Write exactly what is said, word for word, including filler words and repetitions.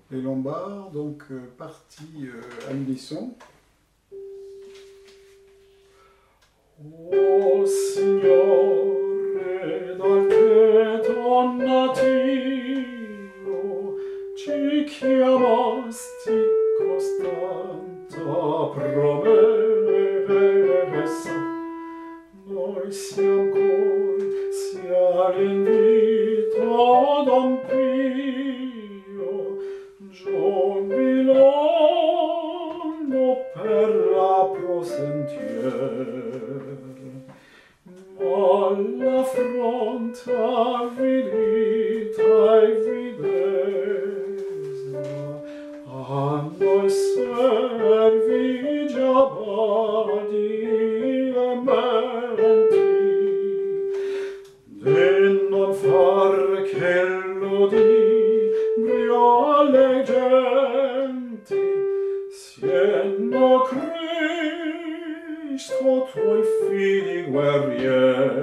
les Lombards, donc euh, partie euh, à l'unisson. O Signore, dal te donatio, ci chiamasti costanta promessa, noi siam cor, sia l'invito Don Pio, giubilando per la prosentier. Ma l'affronta vilita e videsa a noi servi già badi e menti, de non far che l'udibrio alle genti sieno Cristo tuoi fidi guerrieri.